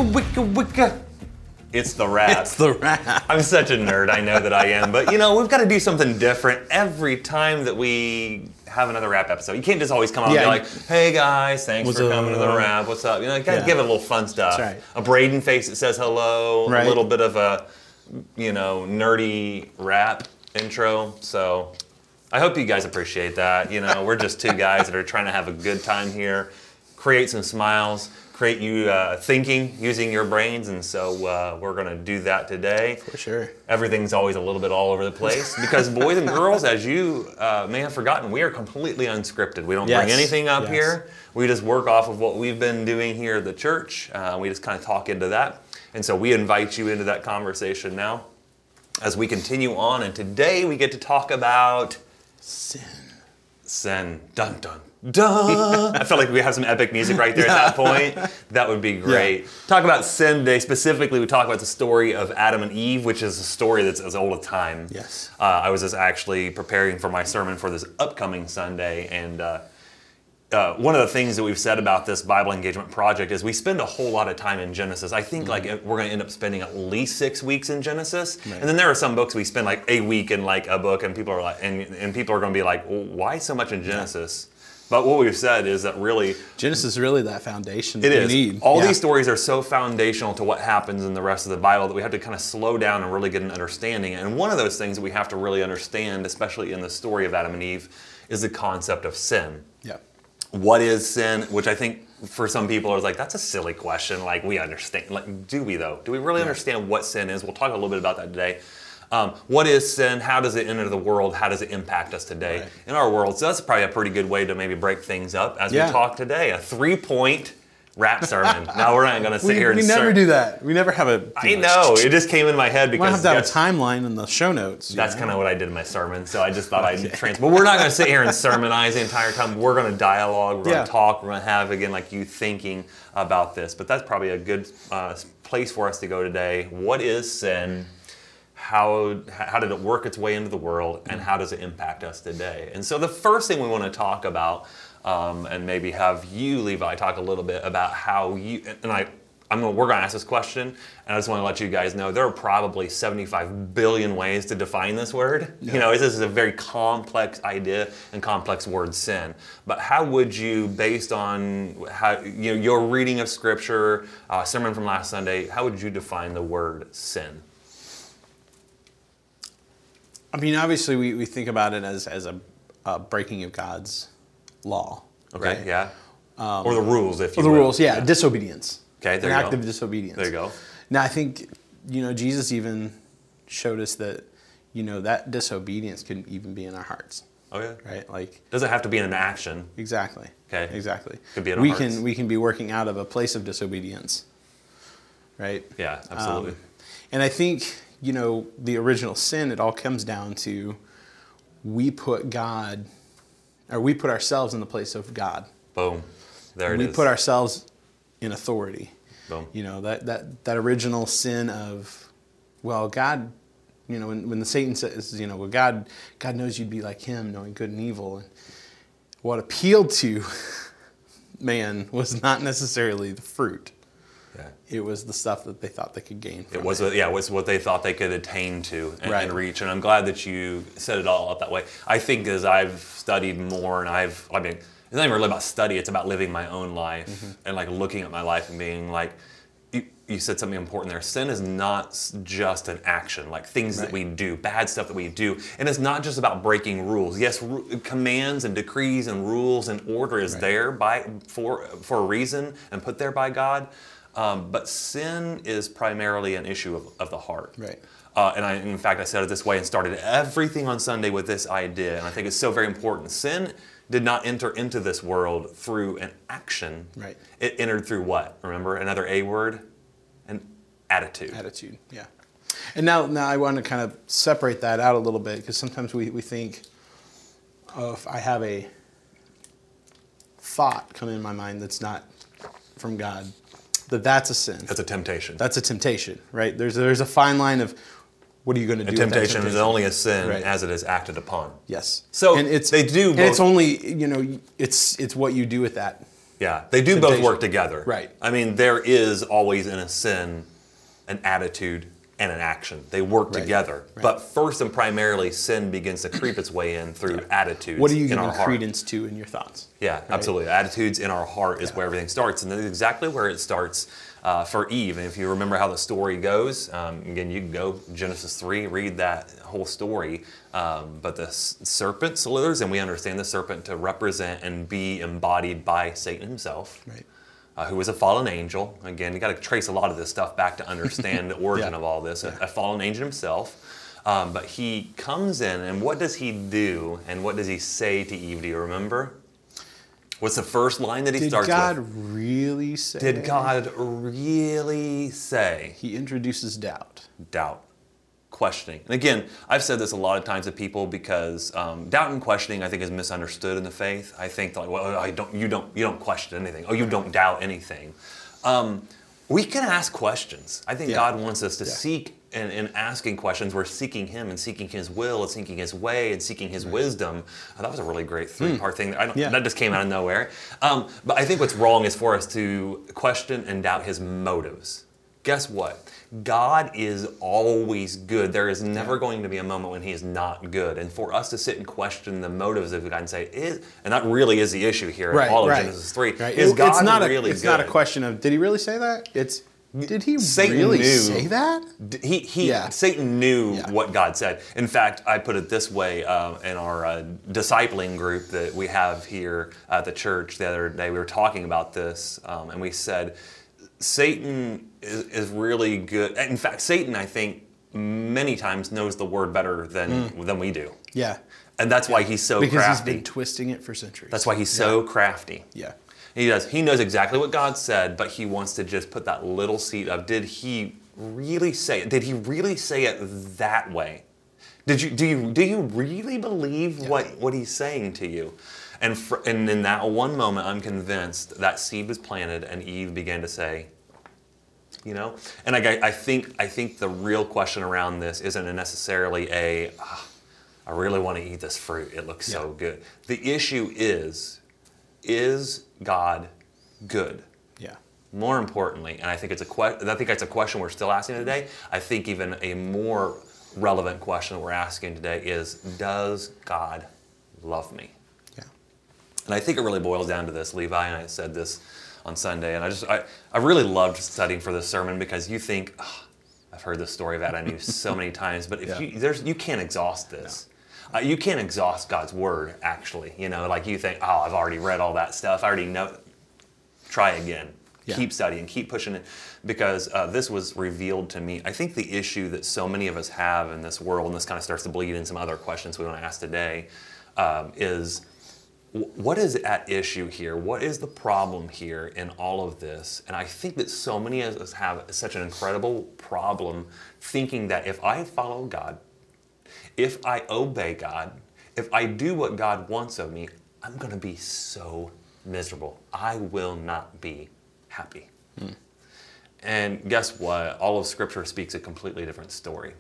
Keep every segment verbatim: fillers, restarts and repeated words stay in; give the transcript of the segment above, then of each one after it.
Wicka, wicka, wicka. It's the rap. It's the rap. I'm such a nerd, I know that I am. But, you know, we've got to do something different every time that we have another rap episode. You can't just always come out Yeah. and be like, hey, guys, thanks What's for coming up? to the rap. What's up? You know, you got to Yeah. give it a little fun stuff. That's right. A Braden face that says hello. Right. A little bit of a, you know, nerdy rap intro. So I hope you guys appreciate that. You know, we're just two guys that are trying to have a good time here, create some smiles, create you uh, thinking using your brains, and so uh, we're going to do that today. For sure. Everything's always a little bit all over the place because boys and girls, as you uh, may have forgotten, we are completely unscripted. We don't Yes. bring anything up Yes. here. We just work off of what we've been doing here at the church. Uh, we just kind of talk into that. And so we invite you into that conversation now as we continue on. And today we get to talk about Sin. sin. Dun, dun, dun. I felt like we have some epic music right there at that point. That would be great. Yeah. Talk about sin today. Specifically, we talk about the story of Adam and Eve, which is a story that's as old as time. Yes. Uh, I was just actually preparing for my sermon for this upcoming Sunday, and uh, uh, one of the things that we've said about this Bible engagement project is we spend a whole lot of time in Genesis. I think like we're going to end up spending at least six weeks in Genesis, Right. and then there are some books we spend like a week in like a book, and people are like, and, and people are going to be like, well, why so much in Genesis? But what we've said is that really Genesis is really that foundation it that is. we need. All Yeah. these stories are so foundational to what happens in the rest of the Bible that we have to kind of slow down and really get an understanding. And one of those things that we have to really understand, especially in the story of Adam and Eve, is the concept of sin. Yeah. What is sin? Which I think for some people is like, that's a silly question. Like, we understand. Like, do we though? Do we really Yeah. understand what sin is? We'll talk a little bit about that today. Um, what is sin? How does it enter the world? How does it impact us today Right. in our world? So that's probably a pretty good way to maybe break things up as Yeah. we talk today. A three-point rap sermon. Now we're not going to sit We, here and we never ser- do that. We never have a. I know. It just came in my head We want to because have to that's, have a timeline in the show notes. you that's know? kind of what I did in my sermon. So I just thought I'd trans. But we're not going to sit here and sermonize the entire time. We're going to dialogue. We're going Yeah. to talk. We're going to have, again, like you thinking about this. But that's probably a good uh, place for us to go today. What is sin? How, how did it work its way into the world, and how does it impact us today? And so the first thing we want to talk about, um, and maybe have you, Levi, talk a little bit about how you, and I, I'm gonna, we're going to ask this question, and I just want to let you guys know there are probably seventy-five billion ways to define this word. Yeah. You know, this is a very complex idea and complex word, sin. But how would you, based on how you know, your reading of Scripture, uh, sermon from last Sunday, how would you define the word sin? I mean, obviously, we, we think about it as, as a, a breaking of God's law. Okay, right? yeah. or the rules, if you Or the will. rules, yeah, disobedience. Okay, there An you act go. of disobedience. There you go. Now, I think, you know, Jesus even showed us that, you know, that disobedience can even be in our hearts, Oh yeah. right? Like, Doesn't have to be in an action. exactly. Okay. Exactly. Could be in our we hearts. can we can be working out of a place of disobedience, right? Yeah, absolutely. Um, and I think, you know, the original sin, it all comes down to we put God, or we put ourselves in the place of God. Boom. There it we is. put ourselves in authority. Boom. You know, that, that, that original sin of, well, God, you know, when, when the Satan says, you know, well, God, God knows you'd be like him, knowing good and evil. And what appealed to man was not necessarily the fruit. Yeah. It was the stuff that they thought they could gain from It was, yeah, it was what they thought they could attain to and, Right. and reach. And I'm glad that you set it all up that way. I think as I've studied more and I've, I mean, it's not even really about study, it's about living my own life Mm-hmm. and like looking at my life and being like, you, you said something important there. Sin is not s- just an action, like things that Right. we do, bad stuff that we do. And it's not just about breaking rules. Yes, ru- commands and decrees and rules and order is Right. there by for for a reason and put there by God. Um, but sin is primarily an issue of, of the heart. Right. Uh, and I, in fact, I said it this way and started everything on Sunday with this idea. And I think it's so very important. Sin did not enter into this world through an action. Right. It entered through what? Remember, another A word? An attitude. Attitude, yeah. And now, now I want to kind of separate that out a little bit, because sometimes we, we think, oh, if I have a thought come in my mind that's not from God, that that's a sin. That's a temptation. That's a temptation, right? There's there's a fine line of what are you going to do a with that temptation is only a sin Right. as it is acted upon. Yes. So and it's they do and both- it's only, you know, it's it's what you do with that Yeah, they do temptation. both work together. Right. I mean, there is always in a sin an attitude and an action. They work Right. together. Right. But first and primarily, sin begins to creep its way in through Yeah. attitudes What are you in giving our heart. credence to in your thoughts? Yeah, absolutely. Attitudes in our heart is Yeah. where everything starts. And that's exactly where it starts uh, for Eve. And if you remember how the story goes, um, again, you can go Genesis three, read that whole story. Um, but the s- serpent slithers, and we understand the serpent to represent and be embodied by Satan himself. Right. Uh, who was a fallen angel. Again, you got to trace a lot of this stuff back to understand the origin Yeah. of all this. A, Yeah. a fallen angel himself. Um, but he comes in, and what does he do? And what does he say to Eve? Do you remember? What's the first line that he Did starts God with? really say? Did God really say? He introduces doubt. Doubt. Questioning. And again, I've said this a lot of times to people because um, doubt and questioning, I think, is misunderstood in the faith. I think like, well, I don't, you don't, you don't question anything. Oh, you don't doubt anything. Um, we can ask questions. I think Yeah. God wants us to Yeah. seek, and in asking questions, we're seeking Him and seeking His will and seeking His way and seeking His wisdom. Uh, that was a really great three-part thing. I don't, Yeah. That just came out of nowhere. Um, but I think what's wrong is for us to question and doubt His motives. Guess what? God is always good. There is never Yeah. going to be a moment when He is not good. And for us to sit and question the motives of God and say, is, and that really is the issue here Right. in all of right. Genesis three, Right. is It- God it's not really a, It's good? not a question of did he really say that? It's did he Satan really knew- say that? D- He, he Yeah. Satan knew Yeah. what God said. In fact, I put it this way uh, in our uh, discipling group that we have here at the church the other day. We were talking about this, um, and we said Satan is, is really good. In fact, Satan, I think, many times knows the word better than than we do, Yeah. and that's why he's so Because crafty. he's been twisting it for centuries. That's why he's so crafty. Yeah. He does. He knows exactly what God said, but he wants to just put that little seed of, did he really say it? Did he really say it that way? Did you do you do you really believe what, what he's saying to you? And fr- and in that one moment, I'm convinced that seed was planted, and Eve began to say, you know. And I, I think I think the real question around this isn't necessarily a, "Ah, I really want to eat this fruit. It looks so good. The issue is, is God good? Yeah. More importantly, and I think it's a que- I think that's a question we're still asking today. I think even a more relevant question we're asking today is, does God love me? Yeah. And I think it really boils down to this. Levi and I said this on Sunday, and I just I, I really loved studying for this sermon because you think, oh, I've heard this story of Adam and Eve so many times, but if Yeah. you there's you can't exhaust this. Uh, you can't exhaust God's word, actually. You know, like you think, oh, I've already read all that stuff. I already know. Try again. Yeah. Keep studying. Keep pushing it. Because uh, this was revealed to me. I think the issue that so many of us have in this world, and this kind of starts to bleed in some other questions we want to ask today, um, is w- what is at issue here? What is the problem here in all of this? And I think that so many of us have such an incredible problem thinking that if I follow God, if I obey God, if I do what God wants of me, I'm going to be so miserable. I will not be happy. Hmm. And guess what? All of Scripture speaks a completely different story.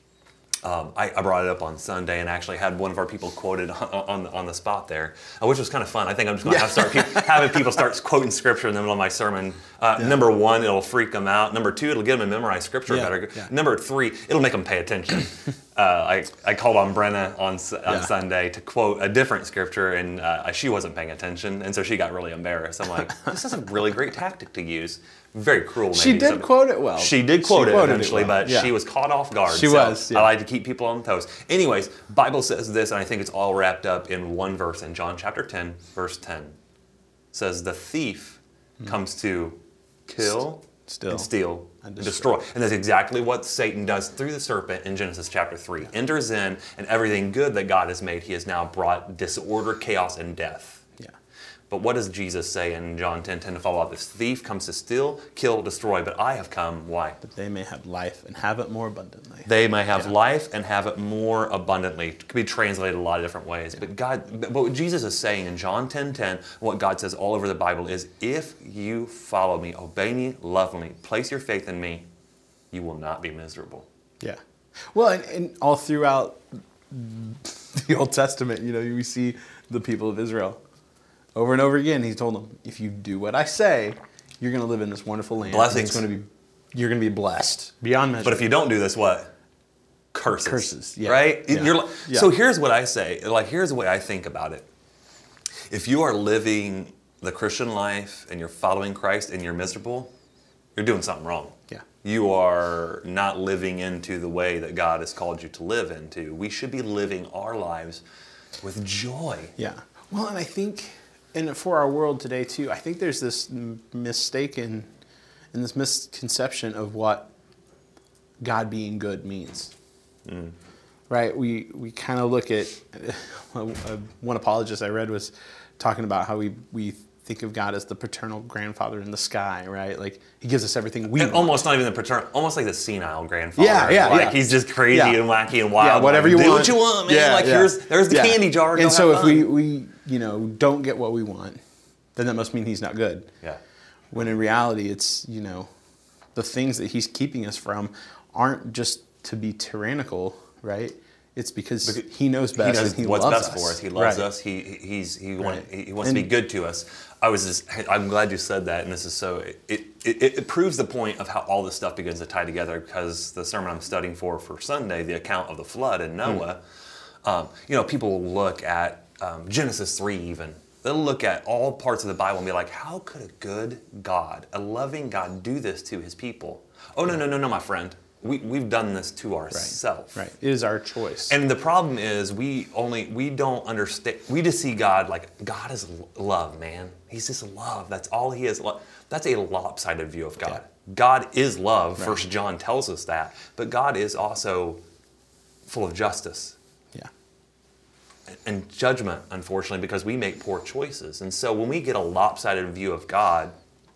Um, I, I brought it up on Sunday and actually had one of our people quoted on, on, on the spot there, uh, which was kind of fun. I think I'm just going to Yeah. have start pe- having people start quoting Scripture in the middle of my sermon. Uh, Yeah. Number one, it'll freak them out. Number two, it'll get them to memorize Scripture Yeah, better. yeah. Number three, it'll make them pay attention. uh, I, I called on Brenna on, S- on Yeah. Sunday to quote a different Scripture, and uh, she wasn't paying attention, and so she got really embarrassed. I'm like, this is a really great tactic to use. Very cruel, maybe. She did So- quote it well. She did quote She it quoted it eventually, well, but yeah. she was caught off guard. She so was, yeah. I like to keep people on toes. Anyways, Bible says this, and I think it's all wrapped up in one verse in John chapter ten, verse ten. It says, the thief comes to kill, Steal, and steal, and and destroy. And that's exactly what Satan does through the serpent in Genesis chapter three. Enters in, and everything good that God has made, he has now brought disorder, chaos, and death. Yeah. But what does Jesus say in John ten ten to follow up? This thief comes to steal, kill, destroy, but I have come, why? That they may have life and have it more abundantly. They may have Yeah. life and have it more abundantly. It could be translated a lot of different ways. But God, but what Jesus is saying in John ten ten, what God says all over the Bible is, if you follow me, obey me, love me, place your faith in me, you will not be miserable. Yeah. Well, and, and all throughout the Old Testament, you know, we see the people of Israel. over and over again, he told them, if you do what I say, you're going to live in this wonderful land. Blessings. It's going to be, you're going to be blessed beyond measure. But if you don't do this, what? Curses. Curses, yeah. Right? Yeah. You're, Yeah. So here's what I say. Like, here's the way I think about it. If you are living the Christian life and you're following Christ and you're miserable, you're doing something wrong. Yeah. You are not living into the way that God has called you to live into. We should be living our lives with joy. Yeah. Well, and I think, and for our world today too, I think there's this m- mistaken, and this misconception of what God being good means. Mm. Right? We we kind of look at, one apologist I read was talking about how we, we think of God as the paternal grandfather in the sky, right? Like, he gives us everything we And want. almost not even the paternal, almost like the senile grandfather. Yeah, yeah, Like yeah. he's just crazy Yeah. and wacky and wild. Yeah, whatever like, you do want. what you want, man. Yeah, like yeah. here's there's the Yeah. candy jar. And Go so have if we, fun. we, you know, don't get what we want, then that must mean he's not good. Yeah. When in reality, it's, you know, the things that he's keeping us from aren't just to be tyrannical, right? It's because, Because he knows He best knows and he what's loves best us. for us. He loves Right. us. He he's he, want, Right. he wants And- to be good to us. I was just I'm glad you said that, and this is so it, it it it proves the point of how all this stuff begins to tie together. Because the sermon I'm studying for for Sunday, the account of the flood and Noah, mm. um, you know, people will look at um, Genesis three even. They'll look at all parts of the Bible and be like, how could a good God, a loving God, do this to his people? Oh no no no no, my friend. We, we've done this to ourselves. Right. It is our choice. And the problem is we only, we don't understand, we just see God like, God is love, man. He's just love. That's all he is. That's a lopsided view of God. Yeah. God is love. Right. First John tells us that. But God is also full of justice. Yeah. And judgment, unfortunately, because we make poor choices. And so when we get a lopsided view of God,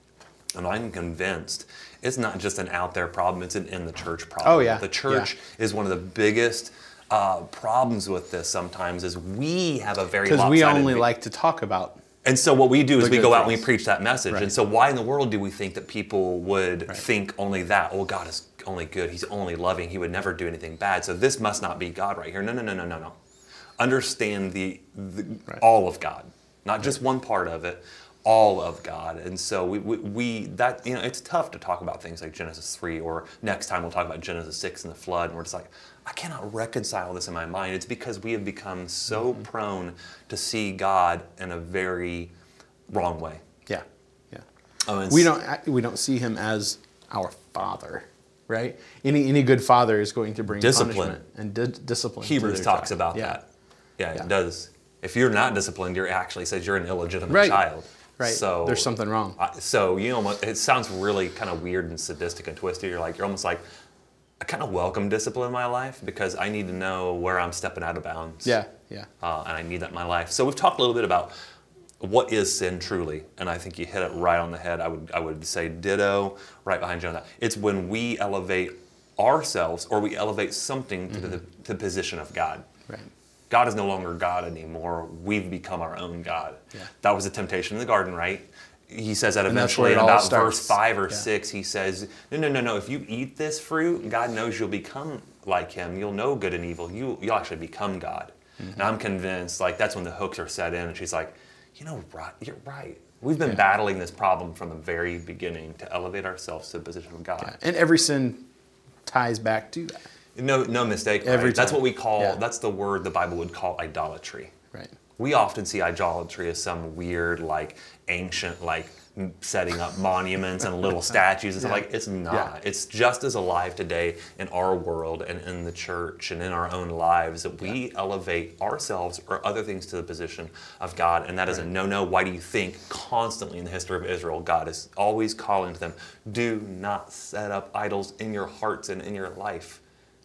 and I'm convinced it's not just an out there problem, it's an in the church problem. Oh, yeah. The church Yeah. is one of the biggest uh, problems with this sometimes is we have a very Because lopsided we only view. like to talk about. And so what we do is the we good go out and things. we preach that message. Right. And so why in the world do we think that people would Right. think only that? Oh, God is only good. He's only loving. He would never do anything bad. So this must not be God right here. No, no, no, no, no, no. Understand the, the Right. all of God, not just one part of it, all of God. And so we, we, we that you know it's tough to talk about things like Genesis three, or next time we'll talk about Genesis six and the flood, and we're just like, I cannot reconcile this in my mind. It's because we have become so Mm-hmm. prone to see God in a very wrong way. Yeah. Yeah. Oh, and We s- don't act- we don't see him as our father, right? Any any good father is going to bring Discipline. punishment and di- discipline. to Hebrews their talks child. about Yeah. that. Yeah, Yeah. it does. If you're not disciplined, you're actually says you're an illegitimate Right. child. Right. So There's something wrong. I, so you know, it sounds really kind of weird and sadistic and twisted. You're like, you're almost like, I kind of welcome discipline in my life because I need to know where I'm stepping out of bounds. Yeah. Yeah. Uh, and I need that in my life. So we've talked a little bit about what is sin truly, and I think you hit it right on the head. I would I would say ditto right behind you on that. It's when we elevate ourselves or we elevate something to the, to the position of God. Right. God is no longer God anymore. We've become our own God. Yeah. That was the temptation in the garden, right? He says that And that's eventually where in it all about starts. verse five or Yeah. six. He says, no, no, no, no. If you eat this fruit, God knows you'll become like him. You'll know good and evil. You, you'll actually become God. Mm-hmm. And I'm convinced, like, that's when the hooks are set in. And she's like, you know, right, you're right. We've been Yeah. battling this problem from the very beginning to elevate ourselves to the position of God. Yeah. And every sin ties back to that. No, no mistake. Right? Every That's time. what we call, Yeah. that's the word the Bible would call idolatry. Right. We often see idolatry as some weird, like, ancient, like, m- setting up monuments and little statues and stuff. Yeah. Like, it's not. Yeah. It's just as alive today in our world and in the church and in our own lives that we elevate ourselves or other things to the position of God. And that is a Right. no-no. Why do you think constantly in the history of Israel, God is always calling to them, do not set up idols in your hearts and in your life?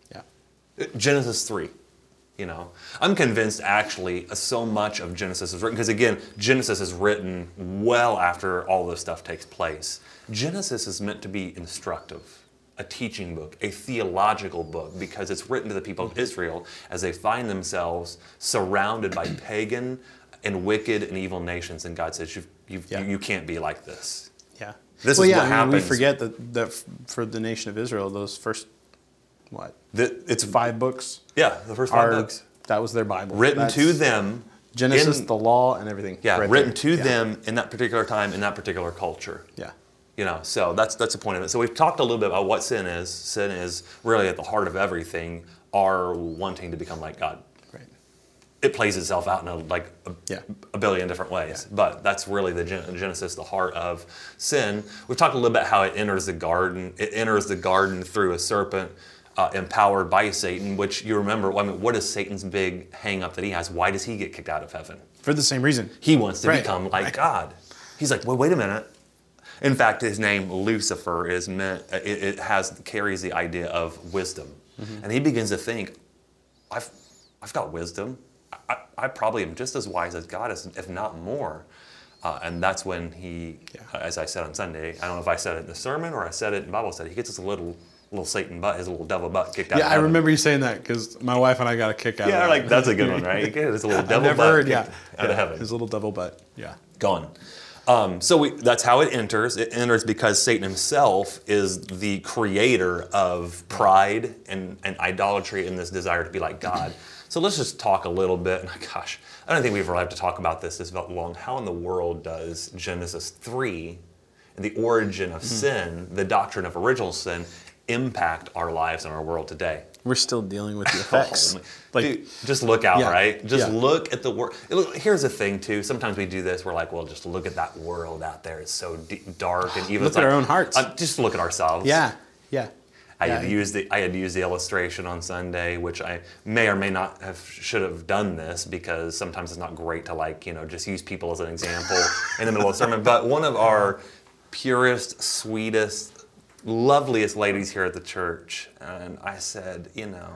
Yeah. Genesis three, you know. I'm convinced actually uh, so much of Genesis is written, because again, Genesis is written well after all this stuff takes place. Genesis is meant to be instructive, a teaching book, a theological book, because it's written to the people of Israel as they find themselves surrounded by pagan and wicked and evil nations. And God says, you've, you've, Yeah. you, you can't be like this. Yeah. This well, is yeah, what I mean, we happens. forget that, that f- for the nation of Israel, those first, what, The, it's five books Yeah, the first five are, books. that was their Bible. Written That's- to them Genesis, in, the law, and everything. Yeah, right written there. to yeah. them in that particular time, in that particular culture. Yeah. You know, so that's that's the point of it. So we've talked a little bit about what sin is. Sin is really at the heart of everything, our wanting to become like God. Right. It plays itself out in a, like a, Yeah. a billion different ways, Yeah. but that's really the gen- genesis, the heart of sin. We've talked a little bit how it enters the garden. It enters the garden through a serpent uh, empowered by Satan, which you remember, I mean, what is Satan's big hang up that he has? Why does he get kicked out of heaven? For the same reason. He wants to Right. become like Right. God. He's like, well, wait a minute. In fact, his name Lucifer is meant. It, it has carries the idea of wisdom, mm-hmm. and he begins to think, "I've, I've got wisdom. I, I probably am just as wise as God is, if not more." Uh, and that's when he, Yeah. uh, as I said on Sunday, I don't know if I said it in the sermon or I said it in Bible study. He gets his little, little Satan butt, his little devil butt kicked out. Yeah, of I heaven. remember you saying that because my wife and I got a kick out Yeah, of like that. that's a good one, right? You get his little I've devil never butt heard, kicked yeah. out yeah. of heaven. His little devil butt. Yeah. Gone. Um, so we, that's how it enters. It enters because Satan himself is the creator of pride and, and idolatry and this desire to be like God. So let's just talk a little bit. And gosh, I don't think we've ever had to talk about this this long. How in the world does Genesis three, the origin of mm-hmm. sin, the doctrine of original sin, impact our lives and our world today? We're still dealing with the effects. Oh, like, dude, just look out, yeah, right? Just yeah. look at the world. Here's the thing, too. Sometimes we do this. We're like, well, just look at that world out there. It's so deep, dark and evil. Look It's at like, our own hearts. Uh, just look at ourselves. yeah, yeah. I yeah. had to use the I had to use the illustration on Sunday, which I may or may not have should have done this because sometimes it's not great to like you know just use people as an example in the middle of a sermon. But one of our purest, sweetest, loveliest ladies here at the church, and I said, you know.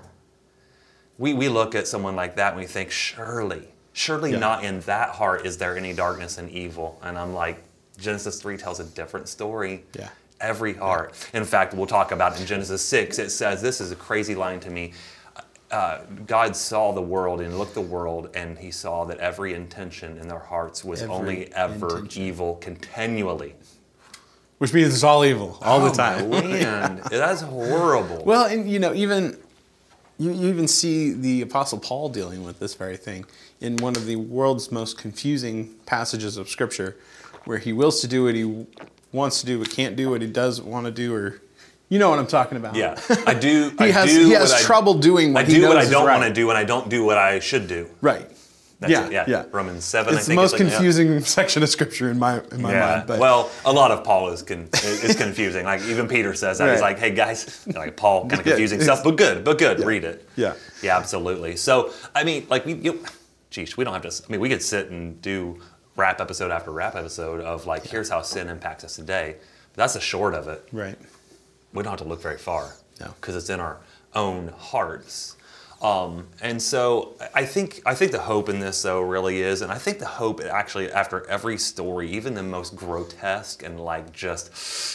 We we look at someone like that and we think, surely, surely Yeah. not in that heart is there any darkness and evil. And I'm like, Genesis three tells a different story. Yeah. Every heart. In fact, we'll talk about in Genesis six, it says, this is a crazy line to me. Uh, God saw the world and looked the world and he saw that every intention in their hearts was Every only ever intention. evil continually. Which means it's all evil all Oh, the time. my land. That's horrible. Well, and you know, even you, you even see the Apostle Paul dealing with this very thing in one of the world's most confusing passages of Scripture, where he wills to do what he wants to do, but can't do what he does want to do, or you know what I'm talking about. Yeah, I do. he I has do he has what I- trouble doing what I he do knows what I is don't right. want to do, and I don't do what I should do. Right. That's yeah, it, yeah, yeah. Romans seven. It's I the think most like, yeah. confusing section of Scripture in my in my Yeah. mind. But Well, a lot of Paul is con- is confusing. Like even Peter says that. He's Right. like, "Hey guys," like Paul, kind of Yeah, confusing it's- stuff, but good, but good. Yeah. Read it. Yeah. Yeah, absolutely. So I mean, like we, you, geez, we don't have to. I mean, we could sit and do rap episode after rap episode of like, here's how sin impacts us today. But that's the short of it. right. We don't have to look very far. No. Because it's in our own hearts. Um, and so I think I think the hope in this though really is, and I think the hope actually after every story, even the most grotesque and like just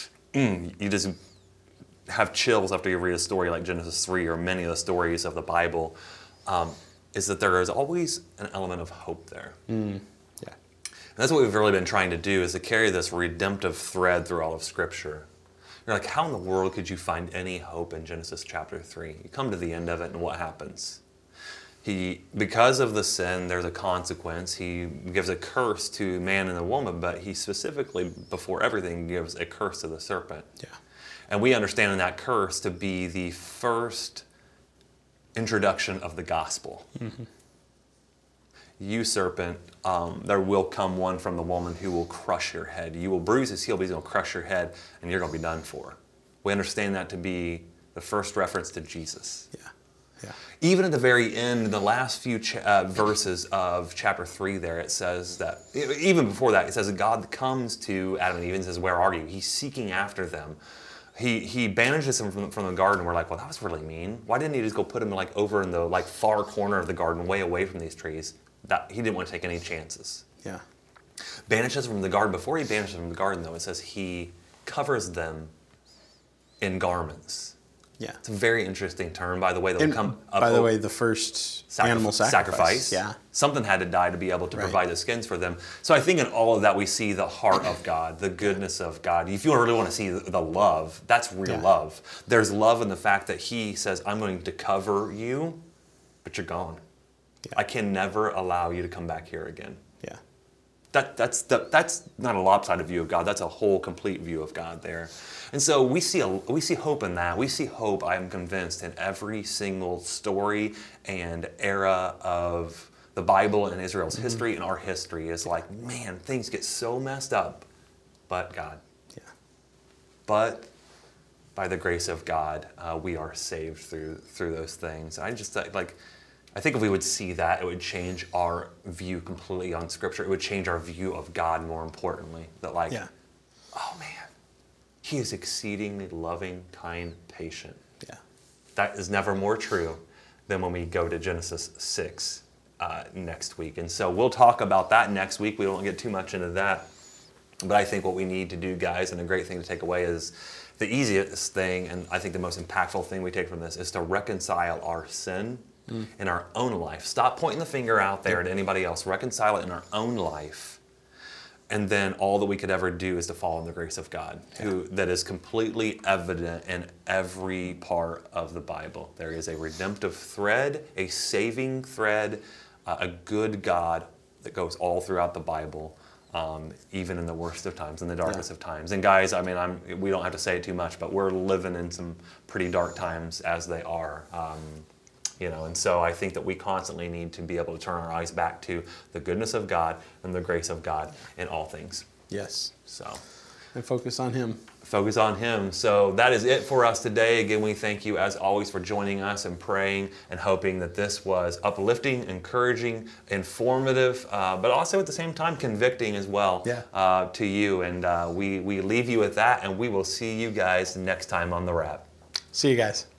mm, you just have chills after you read a story like Genesis three or many of the stories of the Bible, um, is that there is always an element of hope there. Mm. Yeah. And that's what we've really been trying to do, is to carry this redemptive thread through all of Scripture. You're like, how in the world could you find any hope in Genesis chapter three? You come to the end of it, and what happens? He, because of the sin, there's a consequence. He gives a curse to man and the woman, but he specifically, before everything, gives a curse to the serpent. Yeah. And we understand in that curse to be the first introduction of the gospel. Mm-hmm. You, serpent, um, there will come one from the woman who will crush your head. You will bruise his heel, but he's going to crush your head, and you're going to be done for. We understand that to be the first reference to Jesus. Yeah. Yeah. Even at the very end, in the last few cha- uh, verses of chapter three there, it says that, even before that, it says that God comes to Adam and Eve and says, where are you? He's seeking after them. He he banishes them from, from the garden. We're like, well, that was really mean. Why didn't he just go put him like over in the like far corner of the garden, way away from these trees? That he didn't want to take any chances. Yeah. Banishes them from the garden. Before he banishes them from the garden, though, it says he covers them in garments. Yeah. It's a very interesting term, by the way. That'll And come up by the o- way, the first Sacri- animal sacrifice. Yeah. Something had to die to be able to Right. provide the skins for them. So I think in all of that we see the heart of God, the goodness of God. If you really want to see the, the love, that's real Yeah. love. There's love in the fact that he says, I'm going to cover you, but you're gone. Yeah. I can never allow you to come back here again. Yeah. That, that's, the, that's not a lopsided view of God. That's a whole, complete view of God there. And so we see, a, we see hope in that. We see hope, I'm convinced, in every single story and era of the Bible and Israel's mm-hmm. history and our history. Is like, man, things get so messed up, but God. Yeah. But by the grace of God, uh, we are saved through through those things. I just like, I think if we would see that, it would change our view completely on Scripture. It would change our view of God, more importantly. That like, yeah. oh man, He is exceedingly loving, kind, patient. Yeah. That is never more true than when we go to Genesis six uh, next week. And so we'll talk about that next week. We won't get too much into that. But I think what we need to do, guys, and a great thing to take away is the easiest thing, and I think the most impactful thing we take from this, is to reconcile our sin mm. in our own life. Stop pointing the finger out there at anybody else. Reconcile it in our own life. And then all that we could ever do is to follow in the grace of God, yeah. who that is completely evident in every part of the Bible. There is a redemptive thread, a saving thread, uh, a good God that goes all throughout the Bible. Um, even in the worst of times, in the darkest yeah. of times. And guys, I mean, I'm, we don't have to say it too much, but we're living in some pretty dark times as they are. Um, you know, and so I think that we constantly need to be able to turn our eyes back to the goodness of God and the grace of God in all things. Yes. So. And focus on Him. Focus on Him. So that is it for us today. Again, we thank you as always for joining us and praying and hoping that this was uplifting, encouraging, informative, uh, but also at the same time convicting as well yeah. uh, to you. And uh, we, we leave you with that, and we will see you guys next time on The Wrap. See you guys.